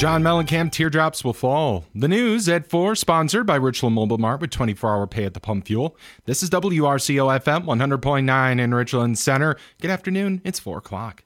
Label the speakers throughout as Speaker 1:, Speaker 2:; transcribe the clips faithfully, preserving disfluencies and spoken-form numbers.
Speaker 1: John Mellencamp, Teardrops Will Fall. The news at four, sponsored by Richland Mobile Mart with twenty-four hour pay at the pump fuel. This is W R C O F M one hundred point nine in Richland Center. Good afternoon. It's four o'clock.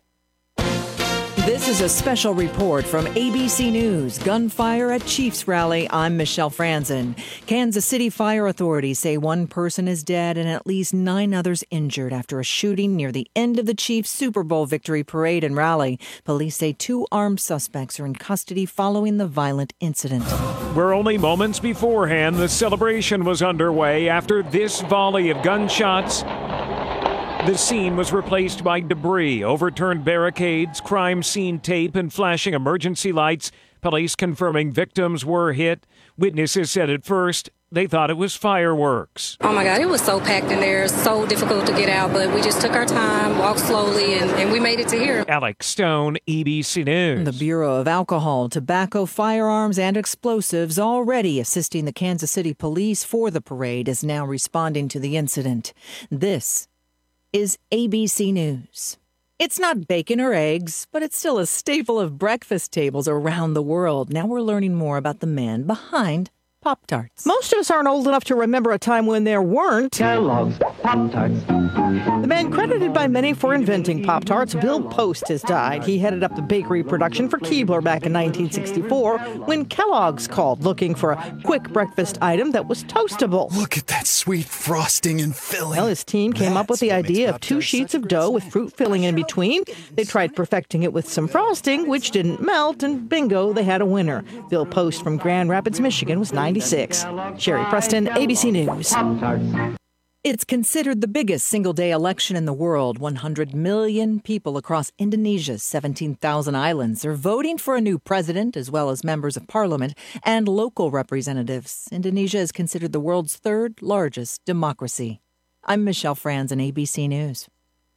Speaker 2: This is a special report from A B C News. Gunfire at Chiefs rally. I'm Michelle Franzen. Kansas City fire authorities say one person is dead and at least nine others injured after a shooting near the end of the Chiefs Super Bowl victory parade and rally. Police say two armed suspects are in custody following the violent incident.
Speaker 3: Where only moments beforehand the celebration was underway after this volley of gunshots. The scene was replaced by debris, overturned barricades, crime scene tape, and flashing emergency lights. Police confirming victims were hit. Witnesses said at first they thought it was fireworks.
Speaker 4: Oh my God, it was so packed in there, so difficult to get out, but we just took our time, walked slowly, and, and we made it to here.
Speaker 3: Alex Stone, A B C News.
Speaker 2: The Bureau of Alcohol, Tobacco, Firearms, and Explosives, already assisting the Kansas City police for the parade, is now responding to the incident. This is A B C News. It's not bacon or eggs, but it's still a staple of breakfast tables around the world. Now we're learning more about the man behind Pop-Tarts.
Speaker 5: Most of us aren't old enough to remember a time when there weren't
Speaker 6: Kellogg's Pop-Tarts.
Speaker 5: The man credited by many for inventing Pop-Tarts, Bill Post, has died. He headed up the bakery production for Keebler back in nineteen sixty-four when Kellogg's called looking for a quick breakfast item that was toastable.
Speaker 7: Look at that sweet frosting and filling.
Speaker 5: Well, his team came
Speaker 7: That's
Speaker 5: up with the idea of two
Speaker 7: Pop-Tarts
Speaker 5: sheets
Speaker 7: such a
Speaker 5: of
Speaker 7: great
Speaker 5: dough with
Speaker 7: snack.
Speaker 5: fruit filling in between. They tried perfecting it with some frosting, which didn't melt, and bingo, they had a winner. Bill Post from Grand Rapids, Michigan was ninety-six. Sherry Preston, A B C News.
Speaker 2: It's considered the biggest single-day election in the world. one hundred million people across Indonesia's seventeen thousand islands are voting for a new president, as well as members of parliament and local representatives. Indonesia is considered the world's third largest democracy. I'm Michelle Franzen, A B C News.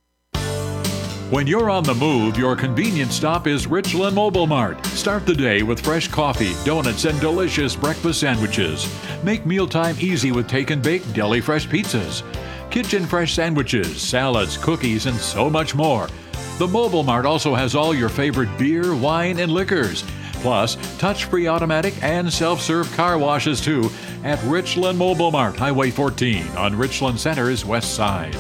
Speaker 8: When you're on the move, your convenience stop is Richland Mobile Mart. Start the day with fresh coffee, donuts, and delicious breakfast sandwiches. Make mealtime easy with take and bake deli fresh pizzas, kitchen fresh sandwiches, salads, cookies, and so much more. The Mobile Mart also has all your favorite beer, wine, and liquors. Plus, touch-free automatic and self-serve car washes too at Richland Mobile Mart, Highway fourteen on Richland Center's west side.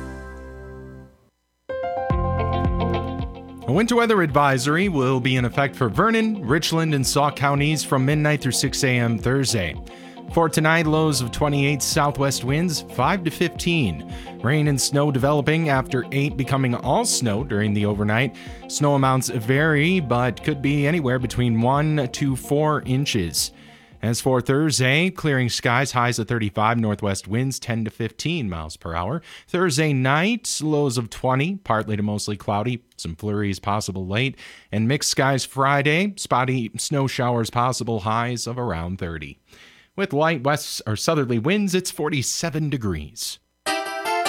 Speaker 1: A winter weather advisory will be in effect for Vernon, Richland, and Sauk counties from midnight through six a.m. Thursday. For tonight, lows of twenty-eight, southwest winds five to fifteen. Rain and snow developing after eight, becoming all snow during the overnight. Snow amounts vary, but could be anywhere between one to four inches. As for Thursday, clearing skies, highs of thirty-five, northwest winds ten to fifteen miles per hour. Thursday night, lows of twenty, partly to mostly cloudy, some flurries possible late. And mixed skies Friday, spotty snow showers possible, highs of around thirty. With light west or southerly winds, it's forty-seven degrees.
Speaker 9: one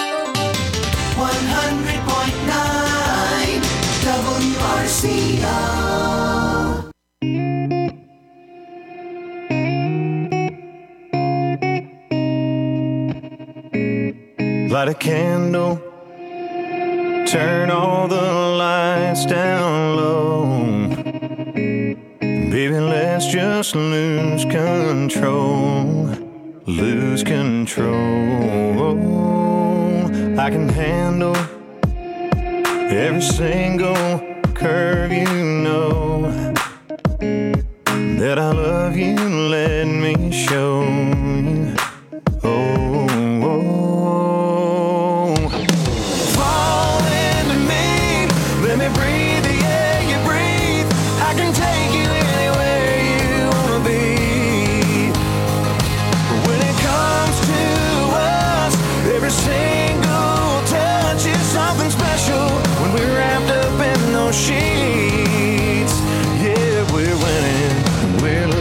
Speaker 9: hundred point nine W R C O.
Speaker 10: Light a candle, turn all the lights down low. Baby, let's just lose control, lose control. I can handle every single curve, you know that I love you, let me show you. Oh, sheets, yeah, we're winning, we're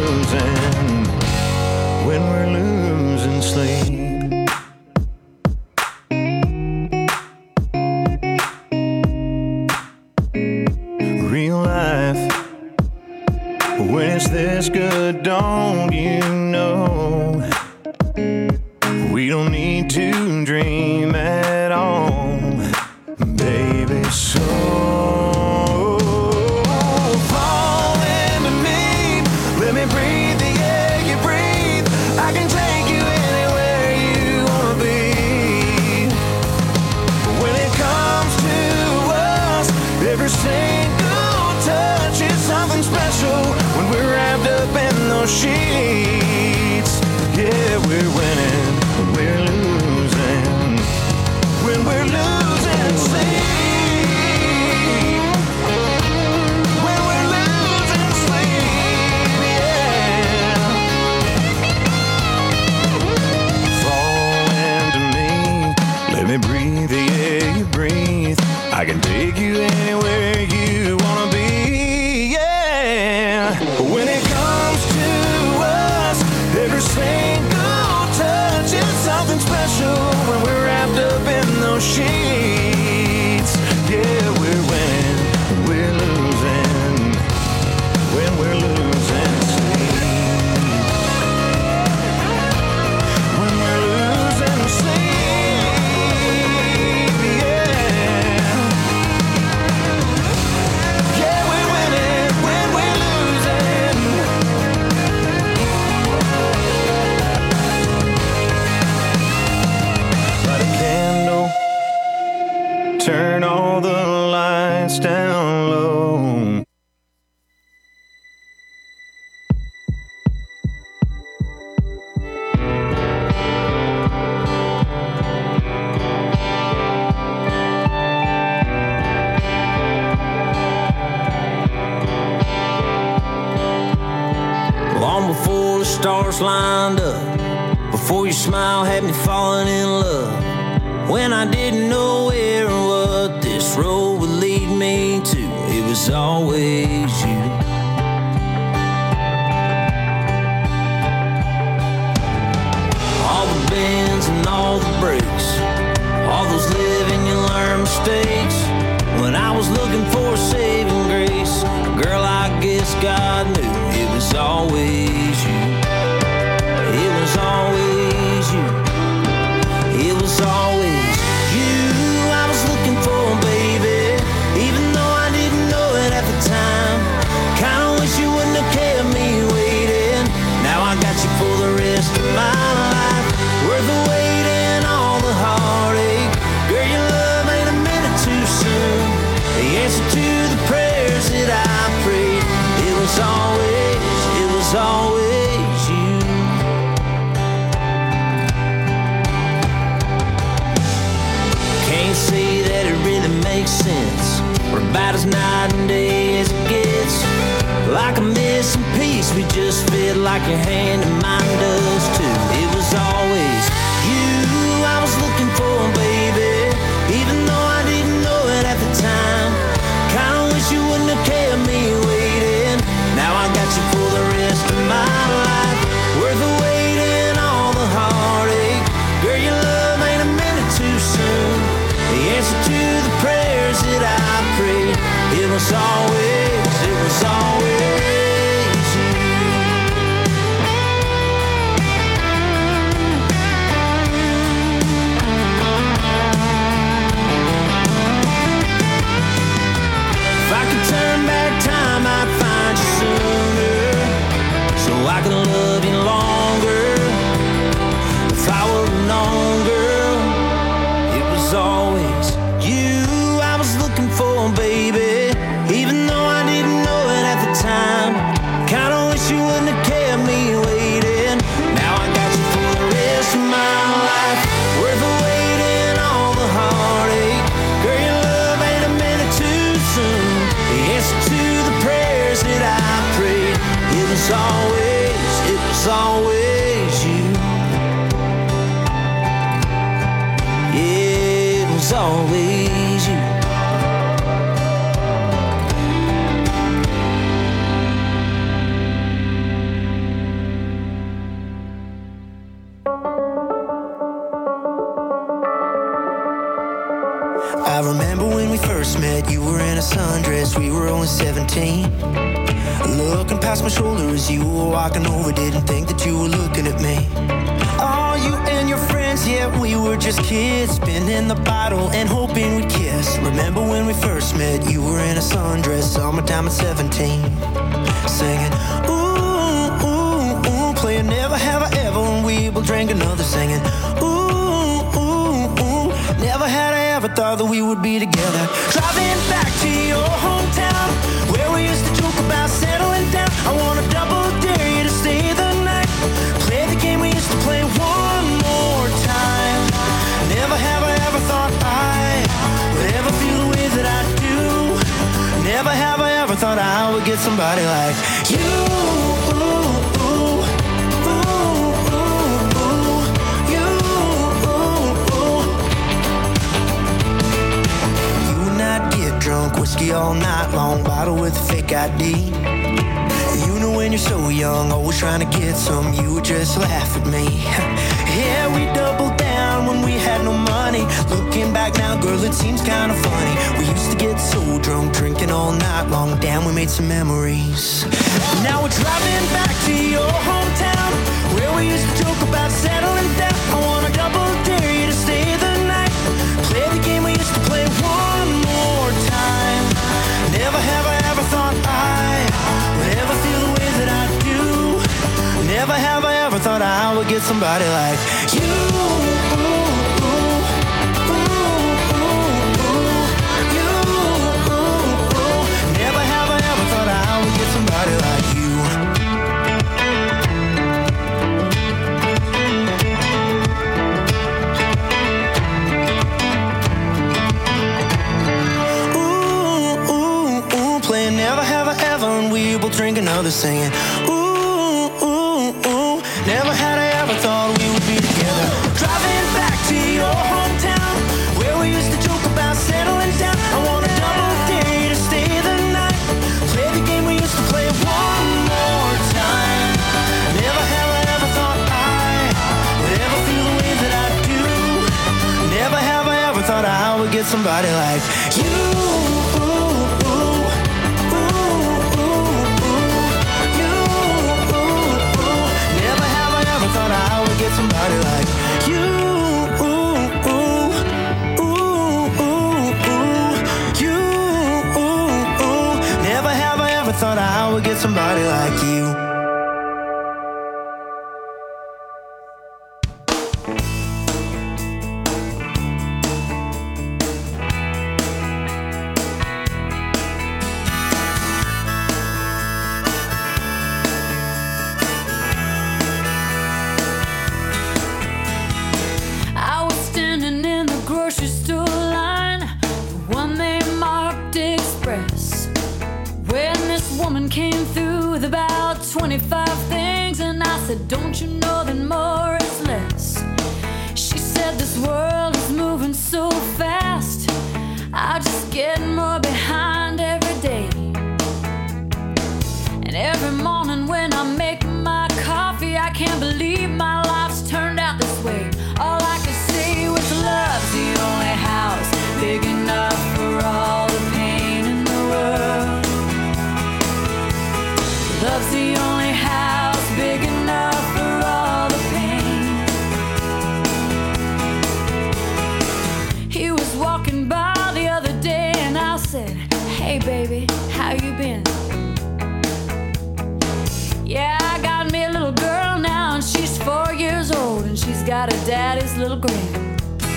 Speaker 10: something special when we're wrapped up in those sheets. Yeah, we're winning, we're losing, when we're losing sleep. When we're losing sleep, yeah. Yeah, we're winning when we're losing. Light a candle, turn all the lights down low.
Speaker 11: Long before the stars lined up, before your smile had me falling in love, when I didn't know where or what this road would lead me to, it was always you. All the bends and all the breaks, all those live and you learn mistakes. When I was looking for saving grace, girl, I guess God knew it was always you. It was always you. It was always you I was looking for, baby. Even though I didn't know it at the time. Kinda wish you wouldn't have kept me waiting. Now I got you for the rest of my life. Worth the wait and all the heartache. Girl, your love ain't a minute too soon. The answer to the prayers that I prayed. It was always, it was always you. Can't say that it really makes sense. We're about as night and day as it gets. Like a missing piece, we just fit like your hand and mine does too. It was always you I was looking for, baby. Even though I didn't know it at the time. Kinda wish you wouldn't have kept me waiting. Now I got you for the rest of my life. Worth the wait and all the heartache. Girl, your love ain't a minute too soon. The answer to the prayers that I prayed. It was always, it was always you. If I could turn back time, I'd find you sooner, so I can love you longer. If I would've known, girl, it was always you I was looking for, baby. Even though I didn't know it at the time. Kinda wish you wouldn't have kept me waiting. Now I got you for the rest of my life. Worth the wait and all the heartache. Girl, your love ain't a minute too soon. The answer to the prayers that I prayed. It was always, it was always you. Yeah, it was always you. I remember when we first met, you were in a sundress, we were only seventeen. Looking past my shoulder as you were walking over, didn't think that you were looking at me. Oh, you and your friends, yeah, we were just kids, spinning the bottle and hoping we'd kiss. Remember when we first met, you were in a sundress, summertime at seventeen. Singing, ooh, ooh, ooh, playing Never Have I Ever, and we both drank another, singing, ooh, ooh, ooh, never had I ever thought that we would be together. Driving back to your hometown, where we used to joke about settling down. I wanna double dare you to stay the night. Play the game we used to play one more time. Never have I ever thought I would ever feel the way that I do. Never have I ever thought I would get somebody like you. Ooh, ooh, ooh, ooh, ooh, you. Ooh, ooh. You and I'd get drunk, whiskey all night long, bottle with a fake I D. You know when you're so young, always trying to get some, you would just laugh at me. Yeah, we doubled down it seems kind of funny. We used to get so drunk, drinking all night long. Damn, we made some memories. Now we're driving back to your hometown, where we used to joke about settling down. I wanna double dare you to stay the night, play the game we used to play one more time. Never have I ever thought I would ever feel the way that I do. Never have I ever thought I would get somebody like you. Never have I ever thought I would get somebody like you. Ooh, ooh, ooh, playing never have I ever, and we will drink another singing. Ooh, ooh, ooh, never had I ever thought we would be together. Driving back to your hometown, where we used to joke about settling down. I wanna double dare you to stay the night, play the game we used to play one more time. Never have I ever thought I would ever feel the way that I do. Never have I ever thought I would get somebody like you. Thought I would get somebody like you. Ooh, ooh, ooh, ooh, ooh. You. Ooh, ooh. Never have I ever thought I would get somebody like you.
Speaker 12: Came through with about twenty-five things, and I said, don't you know that more is less? She said, this world is moving so fast, I just get more behind every day. And every morning when I make my coffee, I can't believe my life's turned out this way. All I could say was love's the only house big enough for all the pain in the world. Love's the only house big enough for all the pain. He was walking by the other day and I said, hey baby, how you been? Yeah, I got me a little girl now and she's four years old and she's got a daddy's little grin.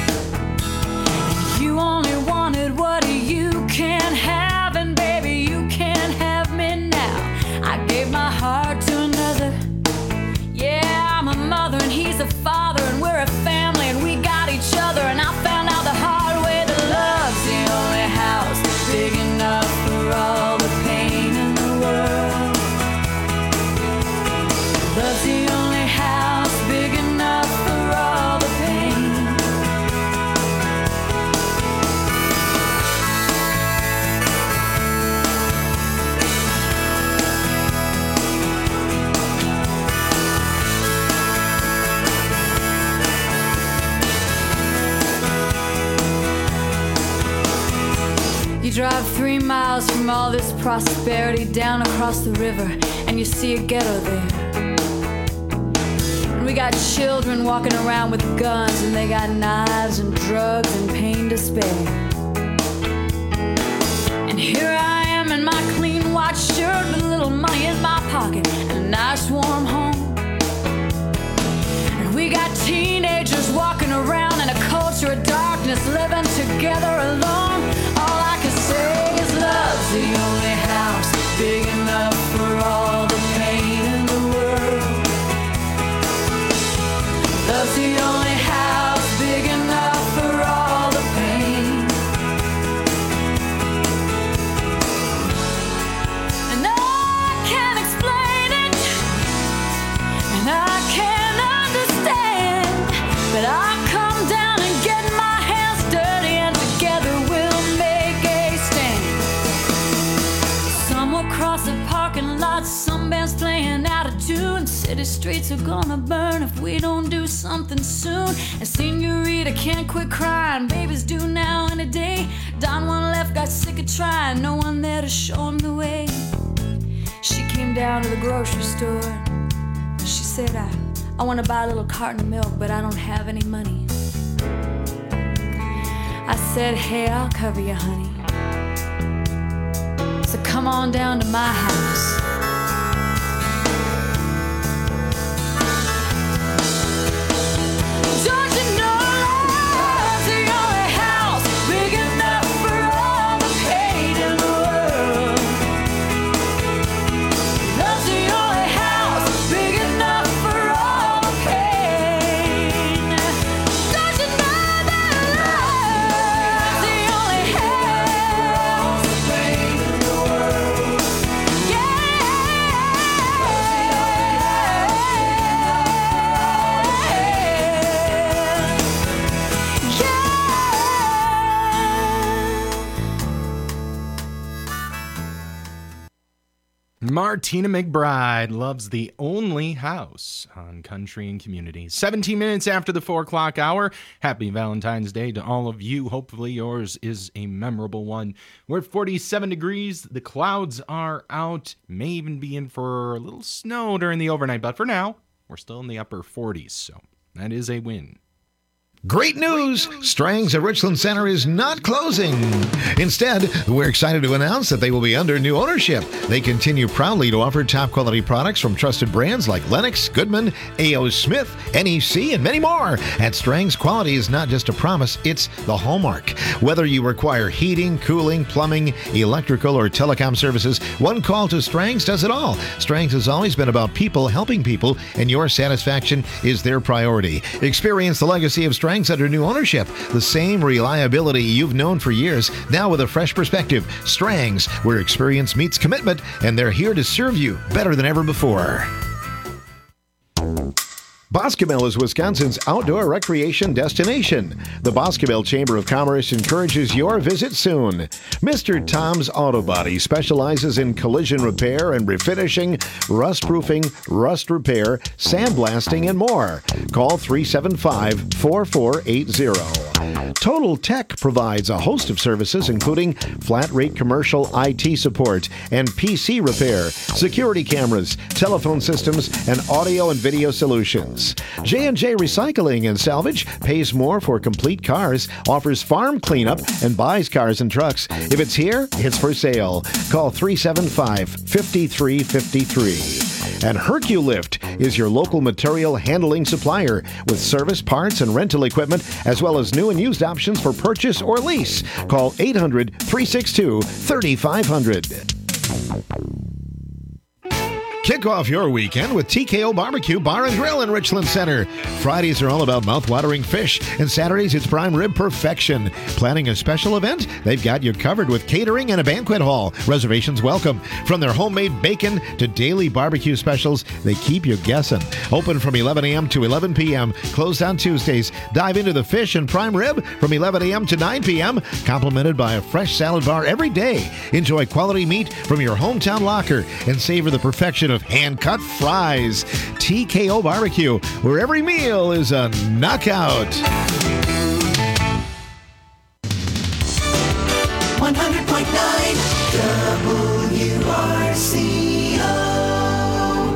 Speaker 12: You only wanted what you can't have, and baby, you can't have me now. I gave my heart to another. Yeah, I'm a mother and he's a father, and we're a family and we got each other. And I found out the hard way that love's the only house big enough for all the pain in the world. Love's the only house big enough for all the pain. You drive three miles from all this prosperity down across the river, and you see a ghetto there. And we got children walking around with guns, and they got knives and drugs and pain to spare. And here I am in my clean white shirt with a little money in my pocket and a nice warm home. And we got teenagers walking around in a culture of darkness, living together alone. All I can say is love's the only house big enough for all the pain in the world. Love's the only house big enough for all the pain. And I can't explain it, and I can't understand, but I come down and get my hands dirty, and together we'll make a stand. Some will cross the parking city streets are gonna burn if we don't do something soon. And Senorita can't quit crying, baby's due now in a day. Don Juan left, got sick of trying, no one there to show him the way. She came down to the grocery store. She said, I, I want to buy a little carton of milk, but I don't have any money. I said, hey, I'll cover you, honey. So come on down to my house.
Speaker 1: Martina McBride loves The Only House on Country and Community. seventeen minutes after the four o'clock hour. Happy Valentine's Day to all of you. Hopefully yours is a memorable one. We're at forty-seven degrees. The clouds are out. May even be in for a little snow during the overnight. But for now, we're still in the upper forties. So that is a win.
Speaker 13: Great news! Strang's at Richland Center is not closing. Instead, we're excited to announce that they will be under new ownership. They continue proudly to offer top-quality products from trusted brands like Lennox, Goodman, A O. Smith, N E C, and many more. At Strang's, quality is not just a promise, it's the hallmark. Whether you require heating, cooling, plumbing, electrical, or telecom services, one call to Strang's does it all. Strang's has always been about people helping people, and your satisfaction is their priority. Experience the legacy of Strang's under new ownership. The same reliability you've known for years, now with a fresh perspective. Strang's, where experience meets commitment, and they're here to serve you better than ever before. Boscobel is Wisconsin's outdoor recreation destination. The Boscobel Chamber of Commerce encourages your visit soon. Mister Tom's Auto Body specializes in collision repair and refinishing, rust proofing, rust repair, sandblasting, and more. Call three seven five, four four eight zero. Total Tech provides a host of services including flat-rate commercial I T support and P C repair, security cameras, telephone systems, and audio and video solutions. J and J Recycling and Salvage pays more for complete cars, offers farm cleanup, and buys cars and trucks. If it's here, it's for sale. Call three seven five, five three five three. And Herculift is your local material handling supplier with service, parts, and rental equipment, as well as new and used options for purchase or lease. Call eight hundred, three six two, three five zero zero. Kick off your weekend with T K O Barbecue Bar and Grill in Richland Center. Fridays are all about mouth-watering fish, and Saturdays it's prime rib perfection. Planning a special event? They've got you covered with catering and a banquet hall. Reservations welcome. From their homemade bacon to daily barbecue specials, they keep you guessing. Open from eleven a.m. to eleven p.m. Closed on Tuesdays. Dive into the fish and prime rib from eleven a.m. to nine p.m. Complimented by a fresh salad bar every day. Enjoy quality meat from your hometown locker and savor the perfection of hand-cut fries. T K O Barbecue, where every meal is a knockout.
Speaker 9: one hundred point nine W R C O.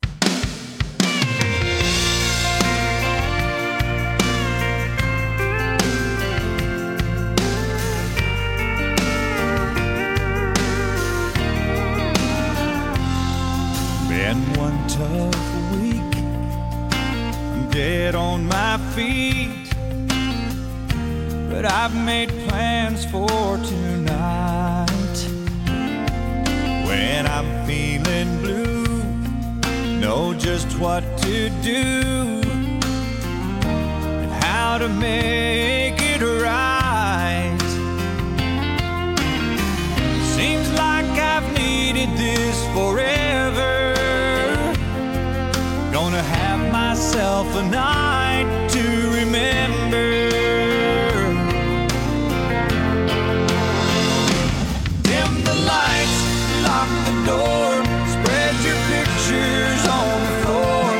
Speaker 10: Been one tough week, I'm dead on my feet, but I've made plans for tonight. When I'm feeling blue, know just what to do and how to make it right. Seems like I've needed this forever. Gonna have myself a night to remember. Dim the lights, lock the door, spread your pictures on the floor.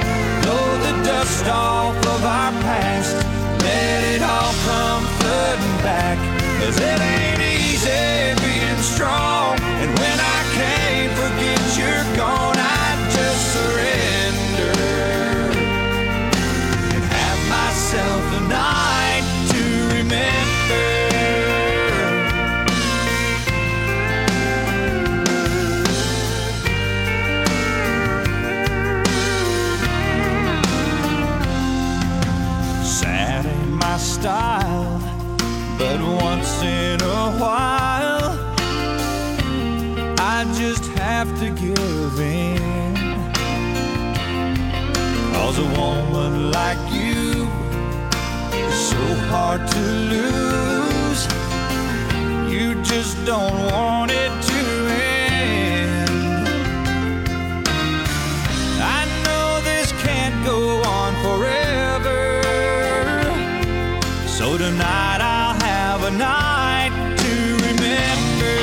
Speaker 10: back. 'Cause it ain't easy being strong, and when I can't forget you're gone, I just surrender and have myself a night to remember. Sad ain't my style, but once in a while I just have to give in. 'Cause a woman like you is so hard to lose. You just don't want it to end. I know this can't go on forever, so tonight I'll have a night to remember.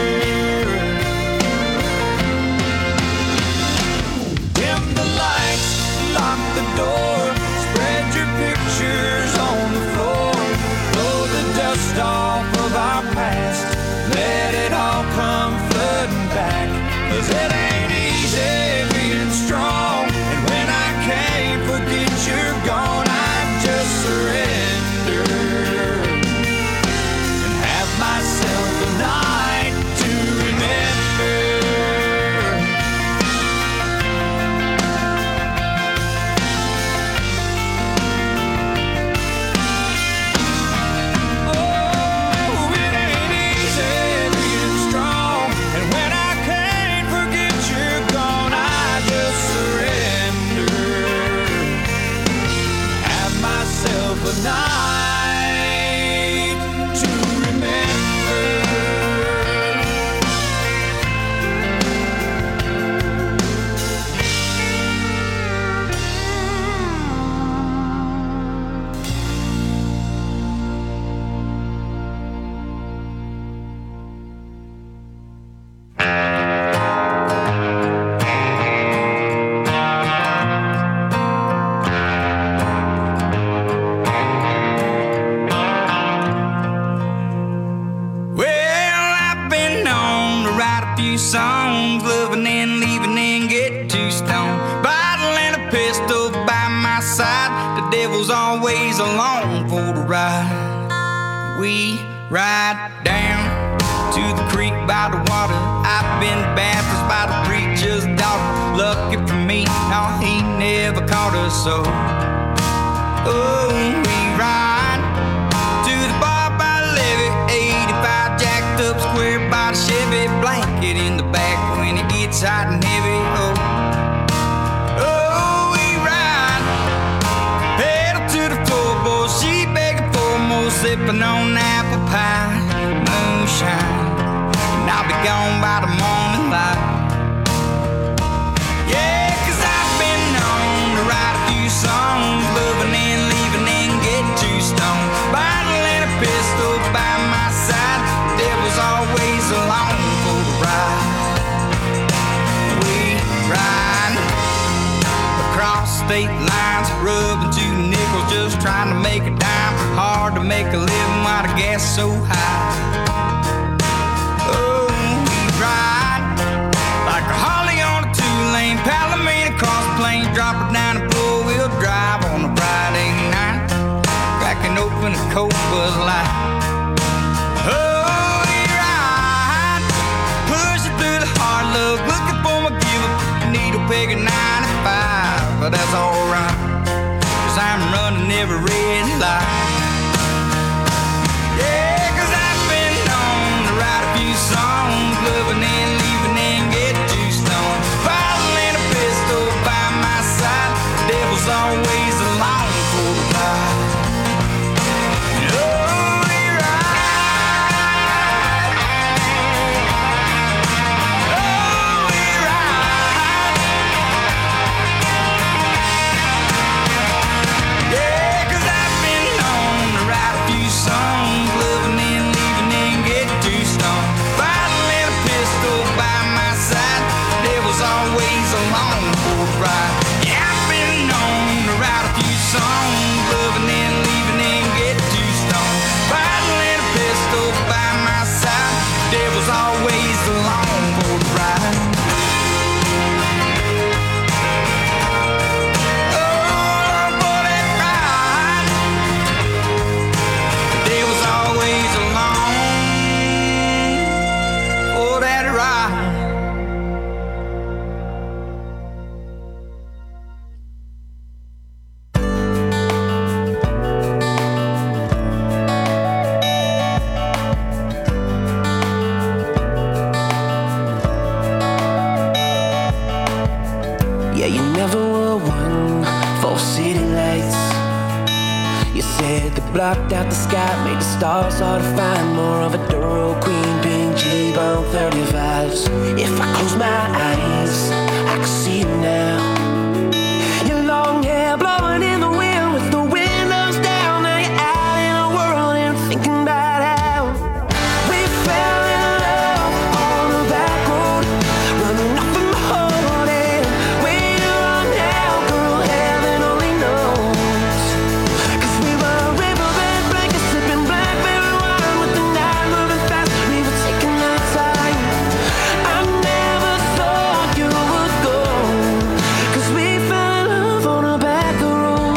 Speaker 10: Dim the lights, lock the door, spread your pictures on the floor, blow the dust off of our past, let it all come flooding back. 'Cause it ain't easy being strong, and when I can't forget you're gone, I just surrender and have myself a night to remember. Oh, it ain't easy being strong, and when I can't forget you're gone, I just surrender, have myself a night to remember. Well, I've been known to write a few songs, loving and leaving and get too stoned. Bottle and a pistol by my side, the devil's always along for the ride. We ride down to the creek by the water. I've been baptized by the preacher's daughter. Lucky for me, no, he never caught us, so oh, we ride to the bar by the levee, eighty-five jacked up square by the Chevy, blanket in the back when it gets hot and heavy. Oh, oh, we ride, pedal to the floor, boy, she begging for more, sipping on apple pie, moonshine, and I'll be gone by the morning light. Yeah, 'cause I've been known to write a few songs, loving and leaving and get too stoned. Bottle and a pistol by my side, the devil's always along for the ride. We ride across state lines, rubbing two nickels, just trying to make a dime. Hard to make a living while the gas is so high. Oh, we ride like a Harley on a two-lane Palomino cross plain, drop it down and four-wheel drive on a Friday night, cracking open a cold Bud Light. Oh, we ride, pushing through the hard luck, looking for my give-up, needle peg at ninety-five, but that's alright, 'cause I'm running every red light. Yeah, 'cause I've been known to write a few songs, loving and leaving and get too stoned. Bottle and a pistol by my side, the devil's always along for the ride. Oh, we ride. Oh, we ride. Yeah, 'cause I've been known
Speaker 11: looked out the sky, made the stars hard to find. More of a Duro Queen, pink G-Bomb thirty-fives. If I close my eyes, I can see it now. Your long hair blowing in the wind with the windows down. Now you're out in the world and thinking about how we fell in love on the back road, running off from home. And where you are now, girl, heaven only knows. 'Cause we were riverbed blankets, sipping blackberry wine with the night moving fast. We were taking our time. I never thought you would go, 'cause we fell in love on a back road.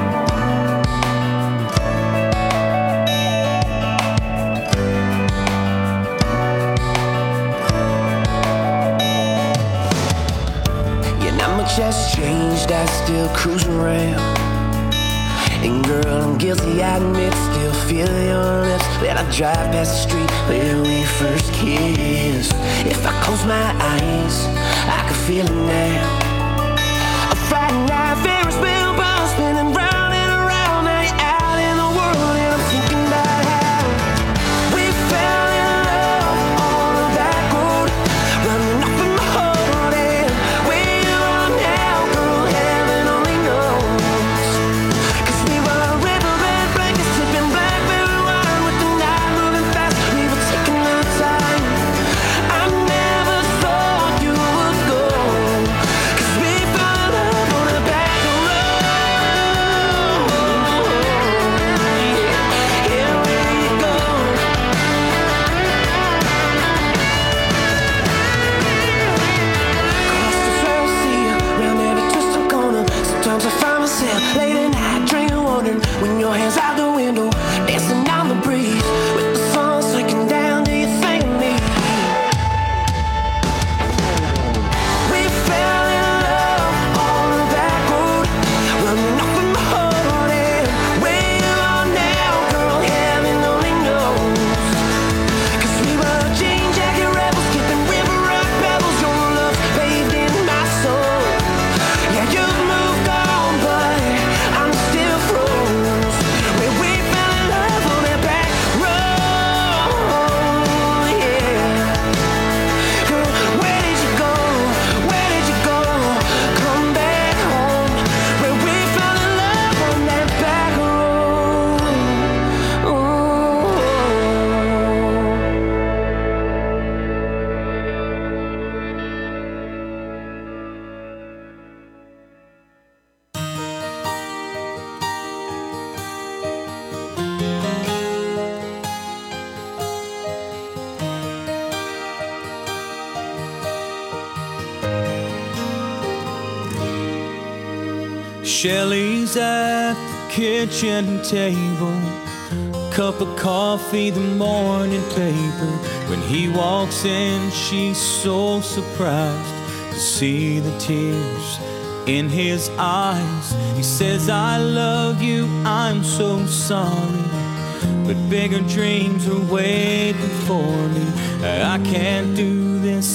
Speaker 11: Yeah, not much has changed, I still cruise around. And girl, I'm guilty, I admit, still feel your lips when I drive past the street where we first kissed. If I close my eyes, I can feel it now. A Friday night Ferris wheel bus spinning round and around. Now you're out in the world and I'm thinking about how we fell in love on the back road, running off from my heart. And where you are now, girl, heaven only knows. 'Cause we were riverbed blankets, sipping blackberry wine with the night moving fast. We were taking our time. I never thought you would go, 'cause we fell in love on the back road. Yeah, where you go? Cross the Chelsea, round every twist and corner. Sometimes I find myself late at night, dreaming, wondering when your hands out the window, dancing down the breeze with the sun sinking down. Do you think of me? We fell in love on the back road, running off from my heart. And where you are now, girl, heaven only knows. 'Cause we were jean jacket rebels, skipping river rock pebbles. Your love paved in my soul. Yeah, you've moved on, but I'm still froze where we fell in love on that back road. Yeah, girl, where did you go? Where did you go? Come back home where we fell in love on that back road. Ooh.
Speaker 14: Shelley's at the kitchen table, cup of coffee, the morning paper. When he walks in, she's so surprised to see the tears in his eyes. He says, I love you, I'm so sorry, but bigger dreams are waiting for me. I can't do this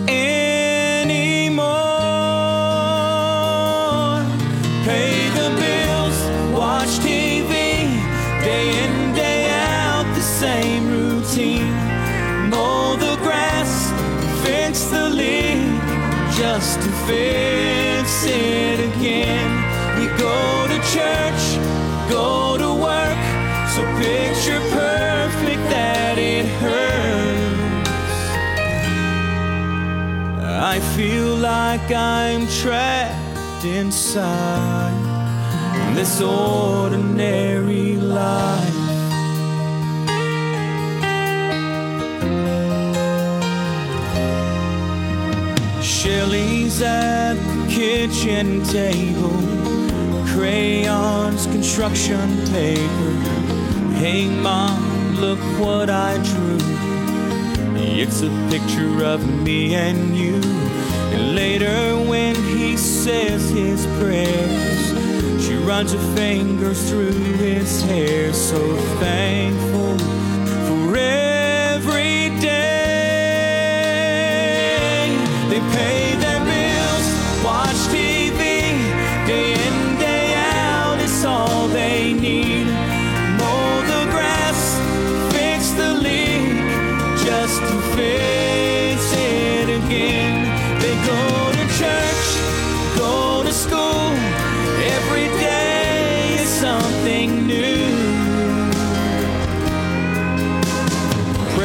Speaker 14: anymore. Pay the bills, watch T V, day in, day out, the same routine. Mow the grass, fix the leak, just to fix it again. We go to church, go to work, so picture perfect that it hurts. I feel like I'm trapped inside this ordinary life. Shelley's at the kitchen table, crayons, construction paper. Hey mom, look what I drew. It's a picture of me and you. And later when he says his prayers, she runs her fingers through his hair, so thankful for every day. They pay their bills, watch T V, day in, day out, it's all they need. Mow the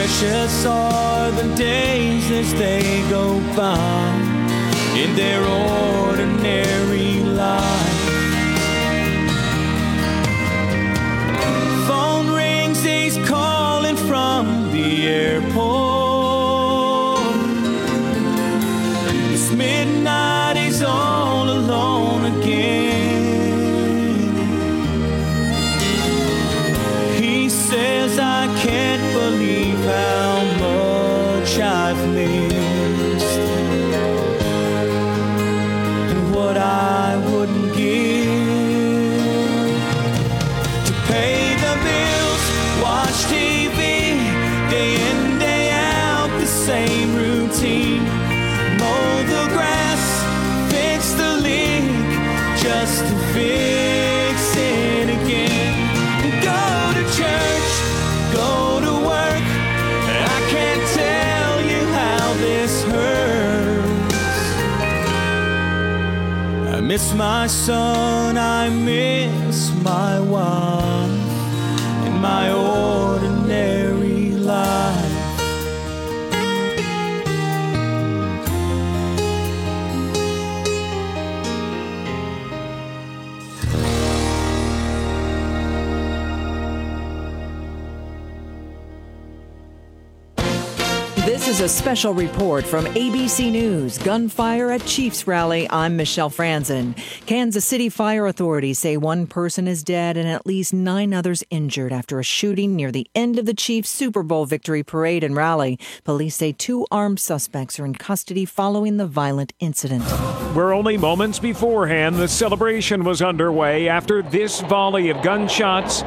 Speaker 14: precious are the days as they go by in their ordinary life. Phone rings, he's calling from the airport. It's midnight, he's all alone again. He says, I can't believe how much I've missed, and what I wouldn't give to pay the bills, watch T V, day in, day out, the same routine. Mow the grass, fix the leak, just to fix it again. Go to church, go to work, I can't tell you how this hurts. I miss my son, I miss my wife, and my ordinary life.
Speaker 2: This is a special report from A B C News. Gunfire at Chiefs rally. I'm Michelle Franzen. Kansas City fire authorities say one person is dead and at least nine others injured after a shooting near the end of the Chiefs Super Bowl victory parade and rally. Police say two armed suspects are in custody following the violent incident.
Speaker 3: Where only moments beforehand, the celebration was underway after this volley of gunshots.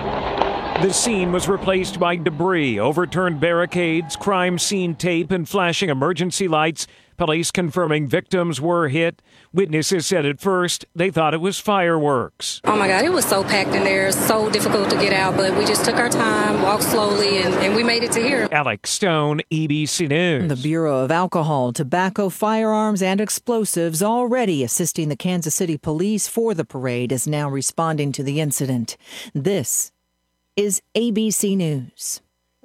Speaker 3: The scene was replaced by debris, overturned barricades, crime scene tape, and flashing emergency lights. Police confirming victims were hit. Witnesses said at first they thought it was fireworks.
Speaker 4: Oh my God, it was so packed in there, so difficult to get out, but we just took our time, walked slowly, and, and we made it to here.
Speaker 3: Alex Stone, A B C News.
Speaker 2: The Bureau of Alcohol, Tobacco, Firearms, and Explosives, already assisting the Kansas City Police for the parade, is now responding to the incident. This is A B C News.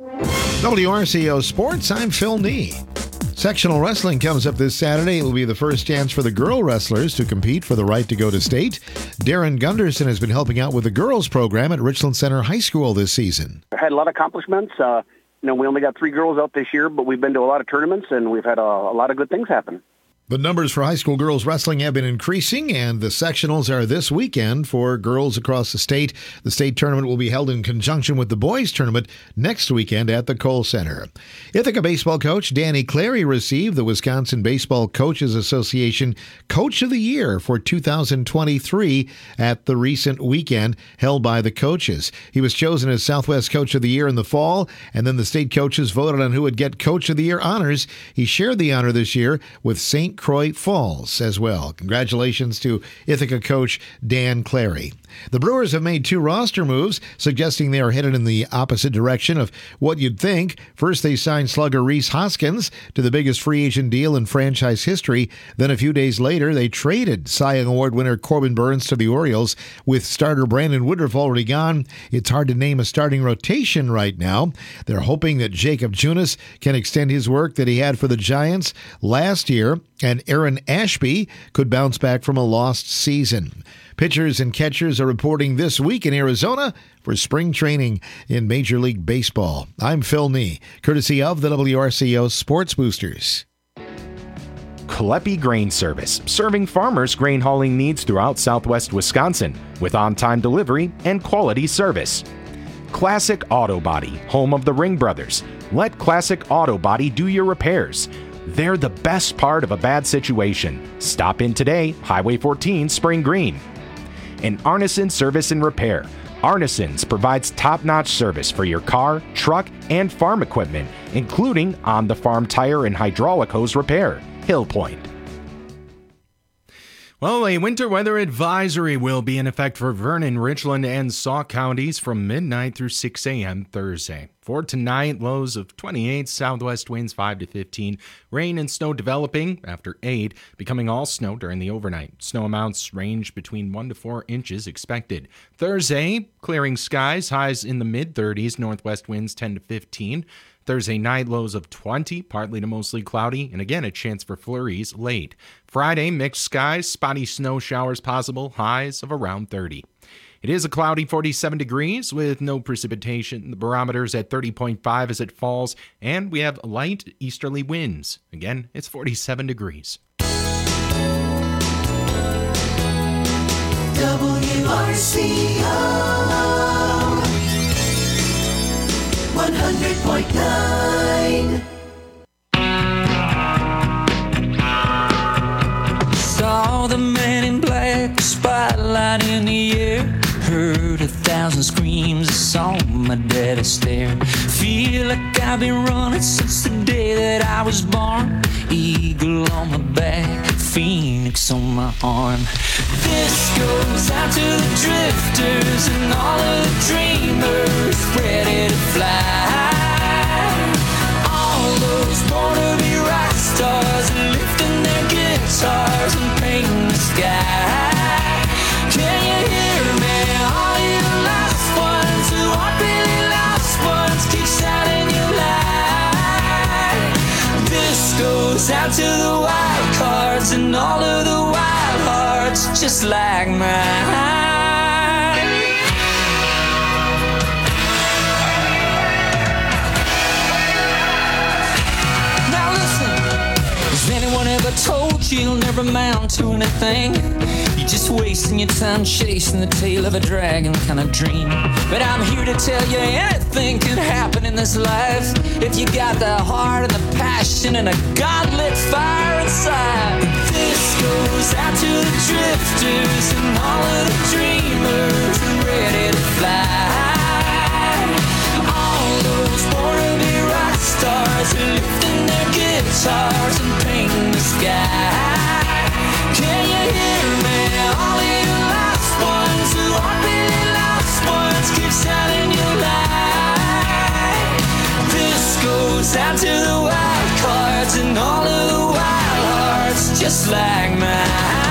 Speaker 13: W R C O Sports, I'm Phil Nee. Sectional wrestling comes up this Saturday. It will be the first chance for the girl wrestlers to compete for the right to go to state. Darren Gunderson has been helping out with the girls program at Richland Center High School this season.
Speaker 15: I had a lot of accomplishments. Uh, you know, we only got three girls out this year, but we've been to a lot of tournaments, and we've had a, a lot of good things happen.
Speaker 13: The numbers for high school girls wrestling have been increasing, and the sectionals are this weekend for girls across the state. The state tournament will be held in conjunction with the boys tournament next weekend at the Kohl Center. Ithaca baseball coach Danny Clary received the Wisconsin Baseball Coaches Association Coach of the Year for two thousand twenty-three at the recent weekend held by the coaches. He was chosen as Southwest Coach of the Year in the fall, and then the state coaches voted on who would get Coach of the Year honors. He shared the honor this year with Saint Croix Falls as well. Congratulations to Ithaca coach Dan Clary. The Brewers have made two roster moves, suggesting they are headed in the opposite direction of what you'd think. First, they signed slugger Rhys Hoskins to the biggest free agent deal in franchise history. Then a few days later, they traded Cy Young Award winner Corbin Burns to the Orioles. With starter Brandon Woodruff already gone, it's hard to name a starting rotation right now. They're hoping that Jacob Junis can extend his work that he had for the Giants last year, and Aaron Ashby could bounce back from a lost season. Pitchers and catchers are reporting this week in Arizona for spring training in Major League Baseball. I'm Phil Nee, courtesy of the W R C O Sports Boosters.
Speaker 1: Kaleppi Grain Service, serving farmers' grain hauling needs throughout southwest Wisconsin with on-time delivery and quality service. Classic Auto Body, home of the Ring Brothers. Let Classic Auto Body do your repairs. They're the best part of a bad situation. Stop in today, Highway fourteen, Spring Green. And Arneson Service and Repair. Arneson's provides top-notch service for your car, truck, and farm equipment, including on-the-farm tire and hydraulic hose repair. Hill Point. Well, a winter weather advisory will be in effect for Vernon, Richland, and Sauk counties from midnight through six a.m. Thursday. For tonight, lows of twenty-eight, southwest winds five to fifteen, rain and snow developing after eight, becoming all snow during the overnight. Snow amounts range between one to four inches expected. Thursday, clearing skies, highs in the mid-thirties, northwest winds ten to fifteen. Thursday night, lows of twenty, partly to mostly cloudy, and again, a chance for flurries late. Friday, mixed skies, spotty snow showers possible, highs of around thirty. It is a cloudy forty-seven degrees with no precipitation. The barometer's at thirty point five as it falls, and we have light easterly winds. Again, it's forty-seven degrees.
Speaker 9: W R C O one hundred point nine.
Speaker 14: Saw the man in black, spotlight in the air. Heard a thousand screams, I saw my daddy stare. Feel like I've been running since the day that I was born. Eagle on my back, phoenix on my arm. This goes out to the drifters and all of the dreamers ready to fly. All those born to be rock stars lifting their guitars and painting the sky. Can you hear me? All you lost ones who aren't really lost ones, keep shining your light. This goes out to the wild cards and all of the wild hearts just like mine. Now listen, has anyone ever told you you'll never amount to anything? You're just wasting your time chasing the tail of a dragon kind of dream. But I'm here to tell you anything can happen in this life if you got the heart and the passion and a God-lit fire inside. This goes out to the drifters and all of the dreamers ready to fly. All those born to be rock stars lifting their guitars and painting the sky. Can you hear me? All you lost ones who aren't really lost ones, keep shining your light. This goes out to the wild cards and all of the wild hearts just like mine.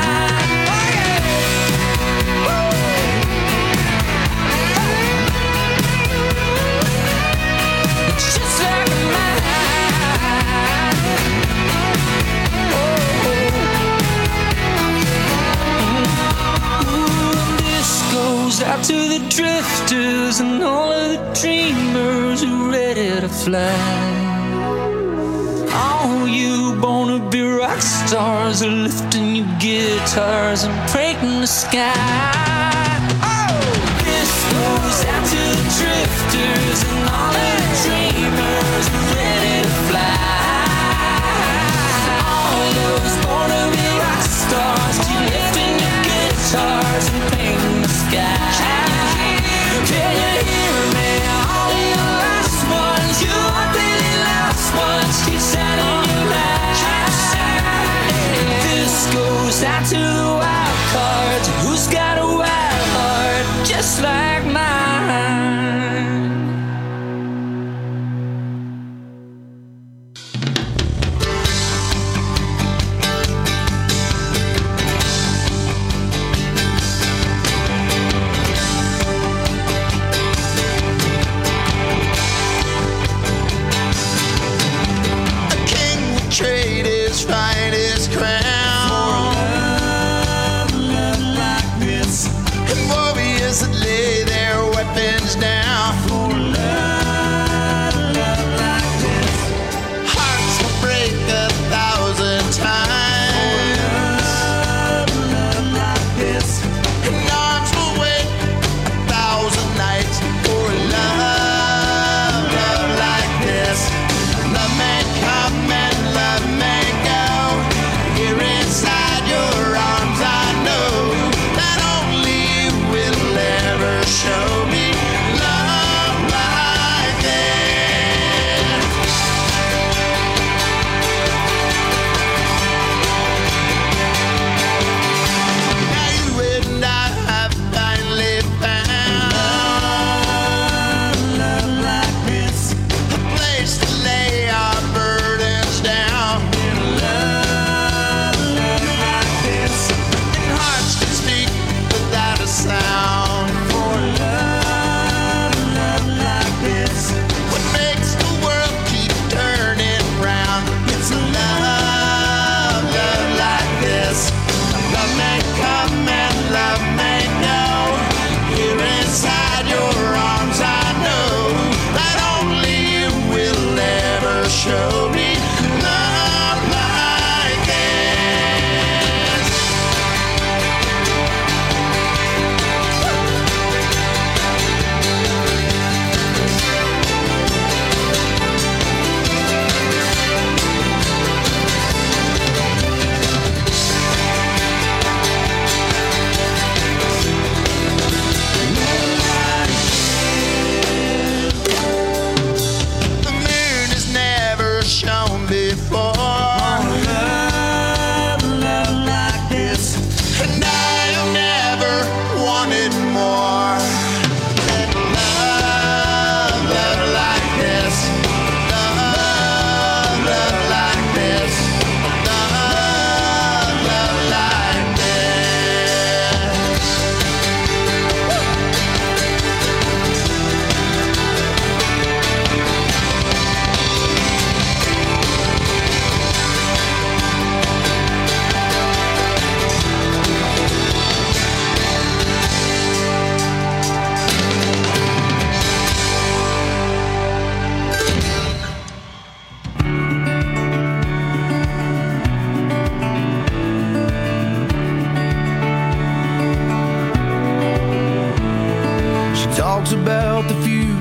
Speaker 14: Just like mine. Goes out to the drifters and all of the dreamers who ready to fly. All you born to be rock stars are lifting your guitars and painting the sky. Oh, this goes out to the drifters and all of the dreamers who ready to fly. All those born to be rock stars keep lifting your guitars and painting the sky. Can you hear me? All you lost ones, you aren't really lost ones, keep shining your light. This goes out to the wild cards. Who's got a wild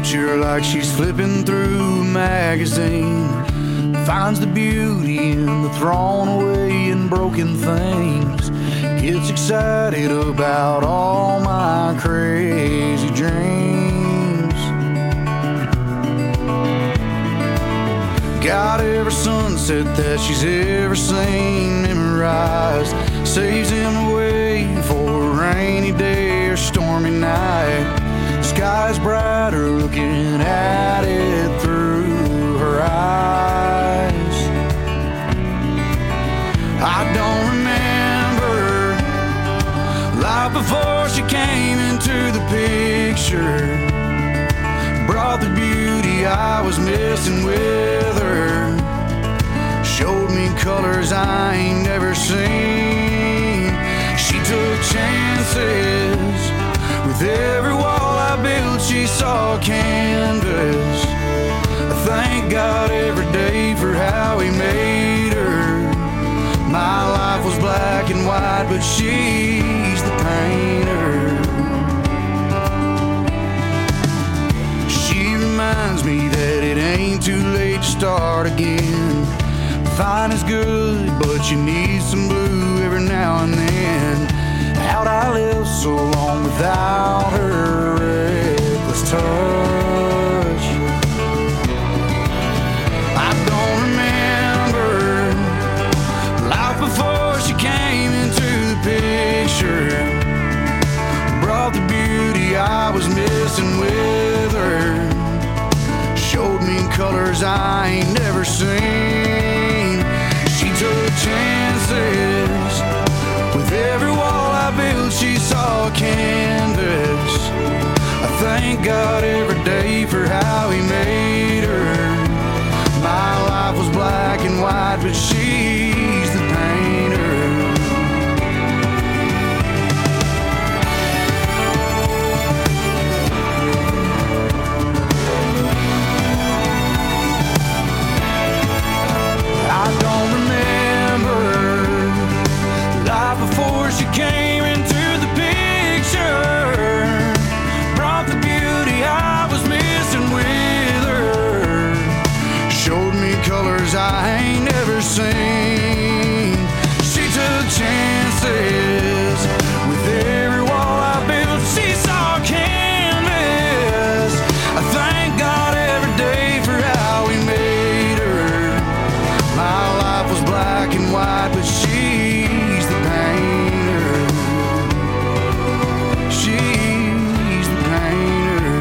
Speaker 16: future like she's flipping through a magazine. Finds the beauty in the thrown away and broken things. Gets excited about all my crazy dreams. Got every sunset that she's ever seen memorized. Saves him away for a rainy day or stormy night. Sky's brighter looking at it through her eyes. I don't remember life before she came into the picture. Brought the beauty I was missing with her. Showed me colors I ain't never seen. She took chances. With every wall I built, she saw canvas. I thank God every day for how he made her. My life was black and white, but she's the painter. She reminds me that it ain't too late to start again. Fine is good, but you need some blue every now and then. How'd I live so long without her reckless touch? I don't remember life before she came into the picture. Brought the beauty I was missing with her. Showed me colors I ain't never seen. She took chances. With every wall I built, she saw canvas. I thank God every day for how he made her. My life was black and white, but she's the painter. I don't remember life before she came into the picture. Brought the beauty I was missing with her. Showed me colors I ain't never seen. She took chances. With every wall I built, she saw canvas. I thank God every day for how he made her. My life was black and white, but she's the painter. She's the painter.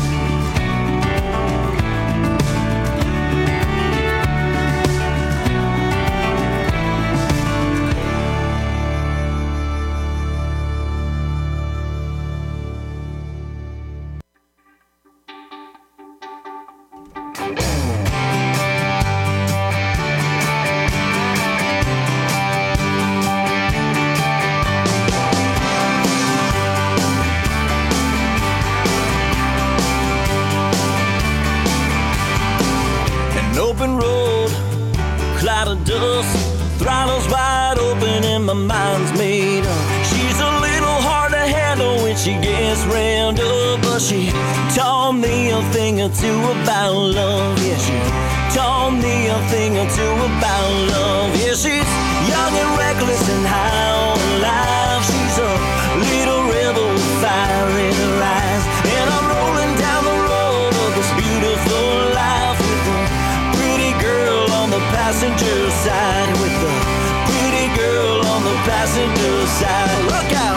Speaker 17: An open road, cloud of dust, throttles wide open and my mind's made up. She's a little hard to handle when she gets rammed up, but she taught me a thing or two about love. Yeah, she taught me a thing or two about love. Yeah, she's young and reckless and high on life. She's a little rebel with fire in her eyes, and I'm rolling down the road of this beautiful life with a pretty girl on the passenger side. With a pretty girl on the passenger side. Look out!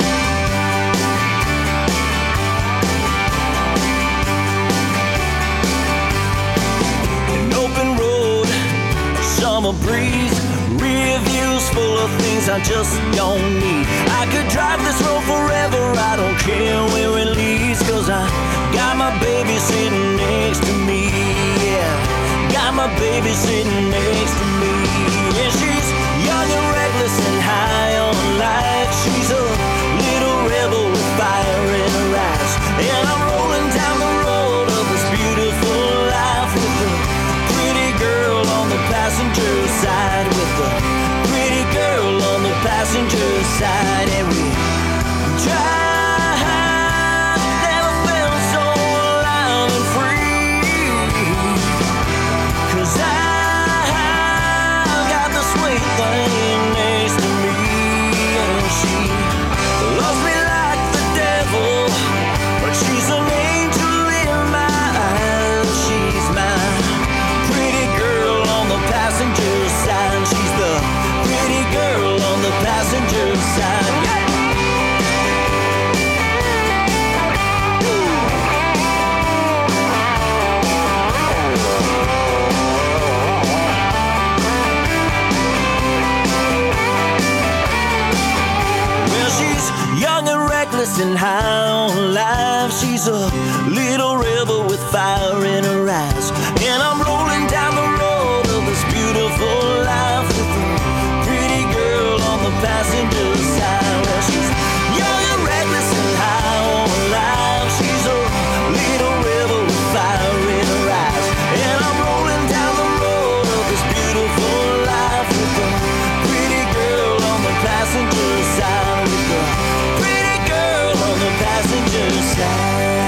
Speaker 17: An open road, summer breeze, rear views full of things I just don't need. I could drive this road forever, I don't care where it leads, 'cause I got my baby sitting next to me, yeah. Got my baby sitting next to me. Yeah, she's young and reckless and high on life. She's a little rebel with fire in her eyes, and I'm rolling down the road of this beautiful life with a pretty girl on the passenger side. With a pretty girl on the passenger side, and we drive. Never felt so alive a little rebel with fire in her eyes. And I'm rolling down the road of this beautiful life with a pretty girl on the passenger side. Well, she's young and reckless and high on life. She's a little rebel with fire in her eyes. And I'm rolling down the road of this beautiful life with a pretty girl on the passenger side. With a pretty girl on the passenger side.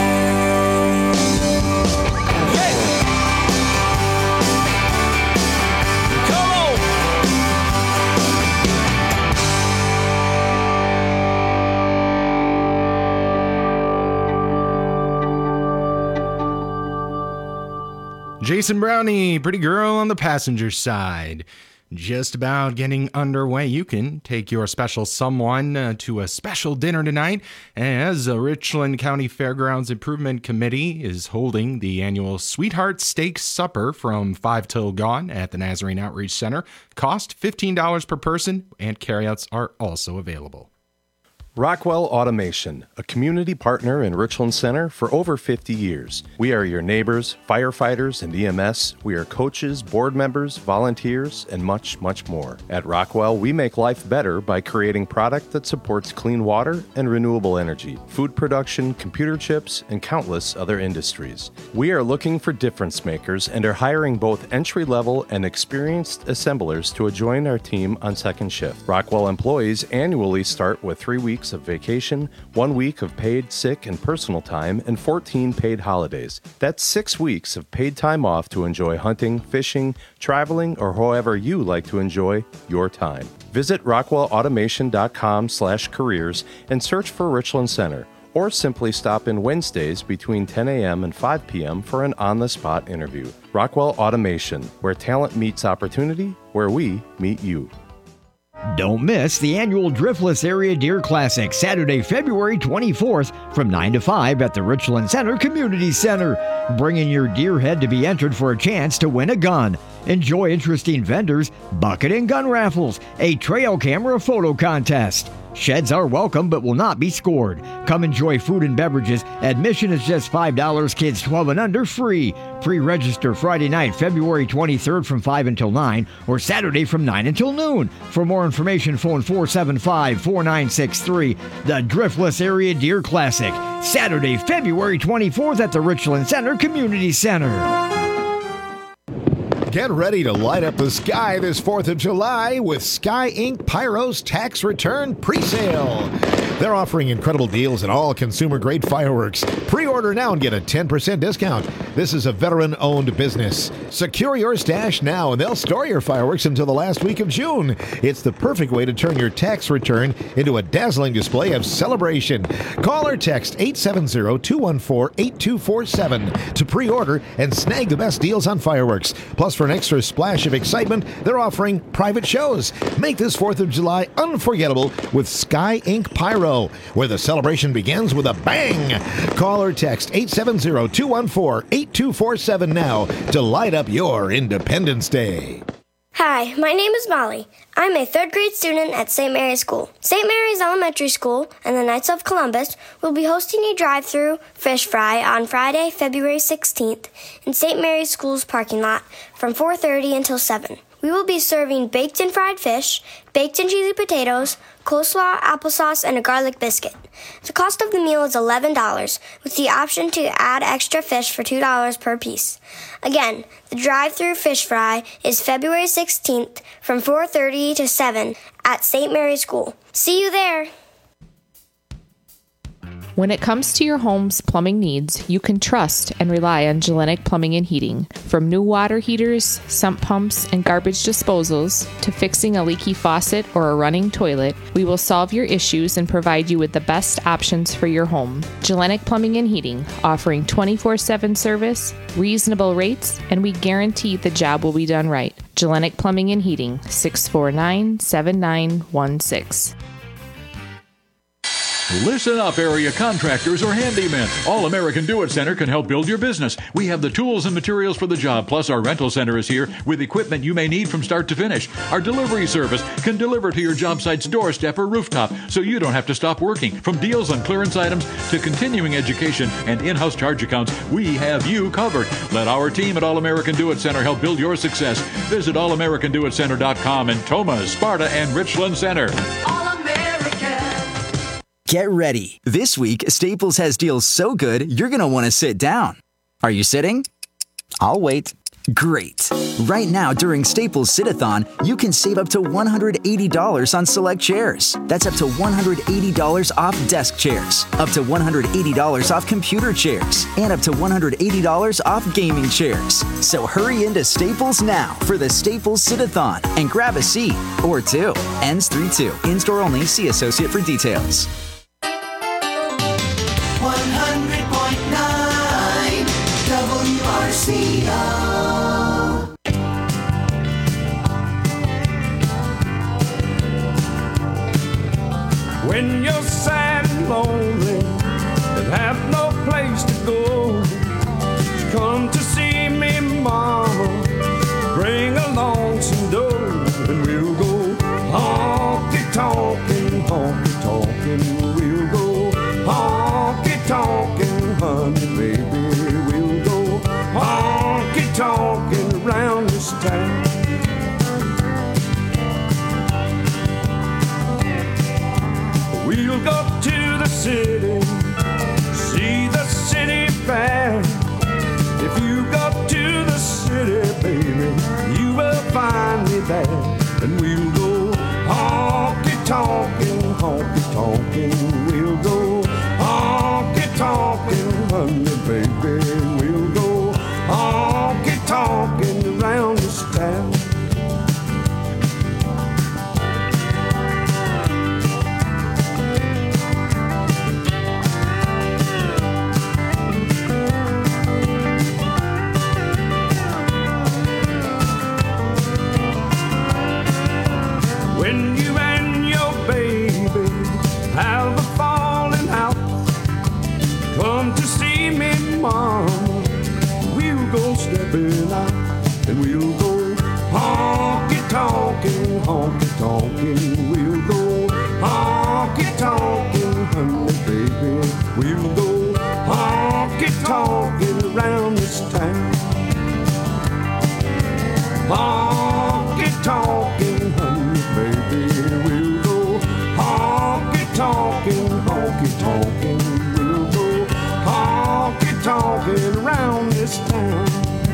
Speaker 1: Jason Brownie, Pretty Girl on the Passenger Side. Just about getting underway. You can take your special someone uh, to a special dinner tonight, as the Richland County Fairgrounds Improvement Committee is holding the annual Sweetheart Steak Supper from five till gone at the Nazarene Outreach Center. Cost fifteen dollars per person, and carryouts are also available.
Speaker 18: Rockwell Automation, a community partner in Richland Center for over fifty years. We are your neighbors, firefighters, and E M S. We are coaches, board members, volunteers, and much, much more. At Rockwell, we make life better by creating product that supports clean water and renewable energy, food production, computer chips, and countless other industries. We are looking for difference makers and are hiring both entry-level and experienced assemblers to join our team on second shift. Rockwell employees annually start with three weeks of vacation, one week of paid sick and personal time, and fourteen paid holidays. That's six weeks of paid time off to enjoy hunting, fishing, traveling, or however you like to enjoy your time. Visit rockwellautomation.com slash careers and search for Richland Center, or simply stop in Wednesdays between ten a.m. and five p.m. for an on-the-spot interview. Rockwell Automation, where talent meets opportunity, where we meet you.
Speaker 19: Don't miss the annual Driftless Area Deer Classic, Saturday, February twenty-fourth from nine to five at the Richland Center Community Center. Bring in your deer head to be entered for a chance to win a gun. Enjoy interesting vendors, bucket and gun raffles, a trail camera photo contest. Sheds are welcome but will not be scored. Come enjoy food and beverages. Admission is just five dollars. Kids twelve and under free. Pre-register Friday night, February twenty-third from five until nine, or Saturday from nine until noon. For more information, phone four seven five, four nine six three. The Driftless Area Deer Classic, Saturday, February twenty-fourth at the Richland Center Community Center.
Speaker 13: Get ready to light up the sky this fourth of July with Sky Incorporated. Pyro's tax return presale. They're offering incredible deals on all consumer-grade fireworks. Pre-order now and get a ten percent discount. This is a veteran-owned business. Secure your stash now, and they'll store your fireworks until the last week of June. It's the perfect way to turn your tax return into a dazzling display of celebration. Call or text eight seven zero, two one four, eight two four seven to pre-order and snag the best deals on fireworks. Plus, for an extra splash of excitement, they're offering private shows. Make this fourth of July unforgettable with Sky Incorporated Pyro, where the celebration begins with a bang. Call or text eight seven zero, two one four, eight two four seven now to light up your Independence Day.
Speaker 20: Hi, my name is Molly. I'm a third grade student at Saint Mary's School. Saint Mary's Elementary School and the Knights of Columbus will be hosting a drive-through fish fry on Friday, February sixteenth in Saint Mary's School's parking lot from four thirty until seven. We will be serving baked and fried fish, baked and cheesy potatoes, coleslaw, applesauce, and a garlic biscuit. The cost of the meal is eleven dollars, with the option to add extra fish for two dollars per piece. Again, the drive-through fish fry is February sixteenth from four thirty to seven at Saint Mary's School. See you there!
Speaker 21: When it comes to your home's plumbing needs, you can trust and rely on Gellenic Plumbing and Heating. From new water heaters, sump pumps, and garbage disposals, to fixing a leaky faucet or a running toilet, we will solve your issues and provide you with the best options for your home. Gellenic Plumbing and Heating, offering twenty-four seven service, reasonable rates, and we guarantee the job will be done right. Gellenic Plumbing and Heating, six four nine, seven nine one six.
Speaker 8: Listen up, area contractors or handymen. All American Do It Center can help build your business. We have the tools and materials for the job, plus our rental center is here with equipment you may need from start to finish. Our delivery service can deliver to your job site's doorstep or rooftop, so you don't have to stop working. From deals on clearance items to continuing education and in-house charge accounts, we have you covered. Let our team at All American Do It Center help build your success. Visit all american do it center dot com in Toma, Sparta, and Richland Center.
Speaker 6: Get ready. This week, Staples has deals so good, you're going to want to sit down. Are you sitting? I'll wait. Great. Right now, during Staples Sit-a-thon, you can save up to one hundred eighty dollars on select chairs. That's up to one hundred eighty dollars off desk chairs, up to one hundred eighty dollars off computer chairs, and up to one hundred eighty dollars off gaming chairs. So hurry into Staples now for the Staples Sit-a-thon and grab a seat or two. Ends three two. In-store only. See associate for details.
Speaker 9: one hundred point nine W R C O.
Speaker 16: When you're sad and lonely and have no place to go, come to see me, Mama. Bring along some dough and we'll go honky-tonkin', honky-tonkin'. We'll go honky-tonkin', honey, baby. We'll go honky-tonkin' around this town. We'll go to the city, see the city fair. If you go to the city, baby, you will find me there. And we'll go honky-tonkin', honky-tonkin'. We'll go honky-tonkin', honey, baby. We'll go honky-tonkin' around this town. When you and your baby have a falling out, come to see me, Mama. We'll go stepping out and we'll go honky-tonkin', honky-tonkin'. We'll go honky-tonkin', honey, baby. We'll go honky-tonkin' around this town. Honky-tonkin', honey, baby. We'll go honky-tonkin', honky-tonkin'. We'll go honky-tonkin' around this town.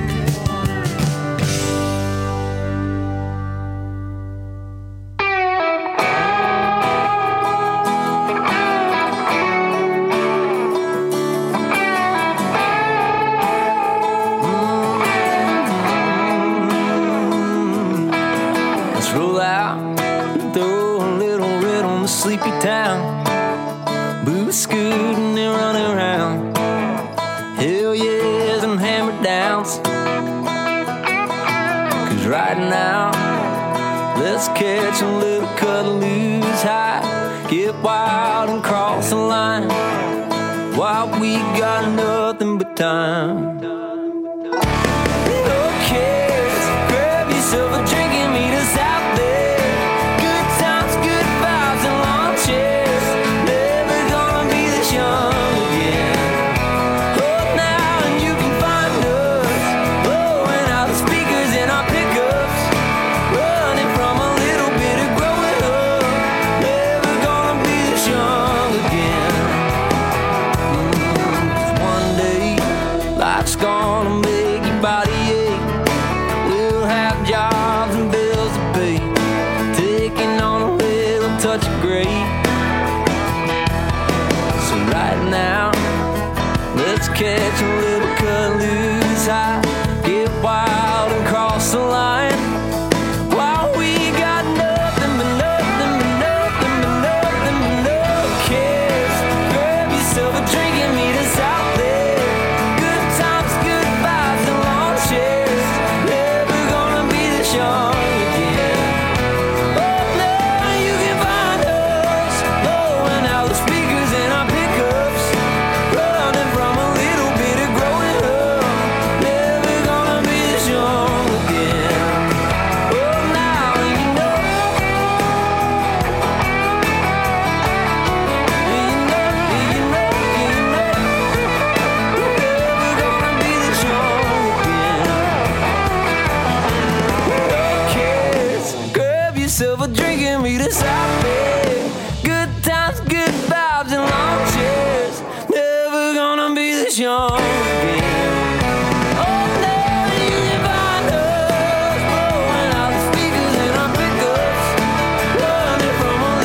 Speaker 17: Let's roll out, throw a little red on the sleepy town. Boo scooting and running around. Hell yes and hammer downs. Cause right now, let's catch a little cut loose high. Get wild and cross the line while we got nothing but time.